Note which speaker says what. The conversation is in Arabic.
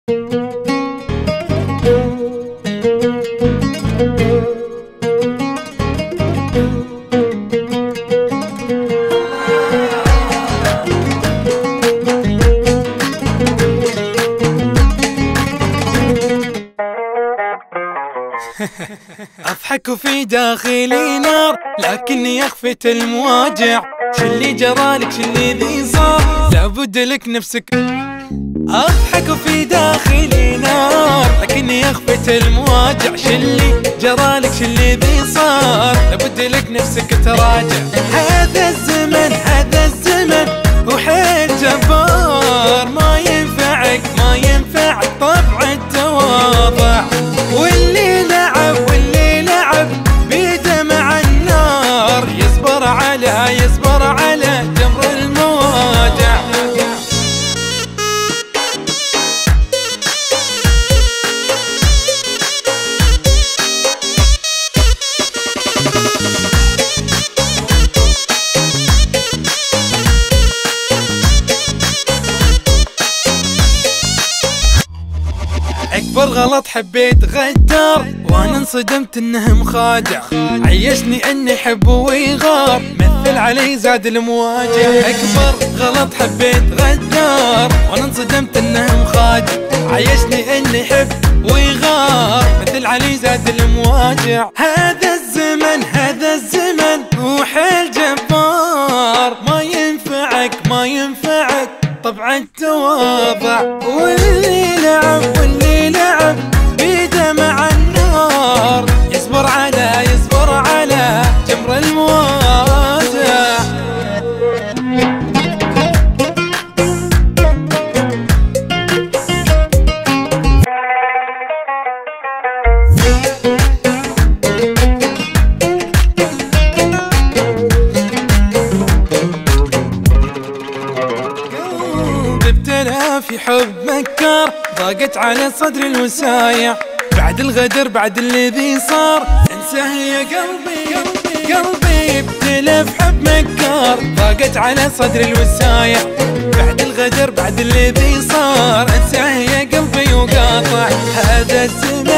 Speaker 1: أضحك وفي داخلي نار لكني أخفت المواجع. شلي جرالك شلي ذي صار لابد لك نفسك. أضحك وفي داخلي نار لكني أخفت المواجع. شلي جرالك شلي ذي صار لابد لك نفسك تراجع. هذا الزمن هذا الزمن وحيل جبار، ما ينفعك ما ينفعك طبع التواضع. واللي لعب واللي لعب بيده مع النار يصبر على جمر المواجع. أكبر غلط حبيت غدار وأنا انصدمت إنه مخادع. عيشني إني حب ويغار مثل علي زاد المواجع. أكبر غلط حبيت غدار وأنا انصدمت إنه مخادع. عيشني إني حب ويغار مثل علي زاد المواجع. هذا الزمن وحيل جبار، ما ينفعك ما ينفعك طبع التواضع. واللي لعب واللي لعب بيده مع النار يصبر على جمر المواجع. في حب مكار ضاقت على صدر الوسايع. بعد الغدر بعد الذي صار انساه يا قلبي ابتلى في حب مكار ضاقت على صدر الوسايع. بعد الغدر بعد الذي صار انساه يا قلبي وقاطع. هذا الزمن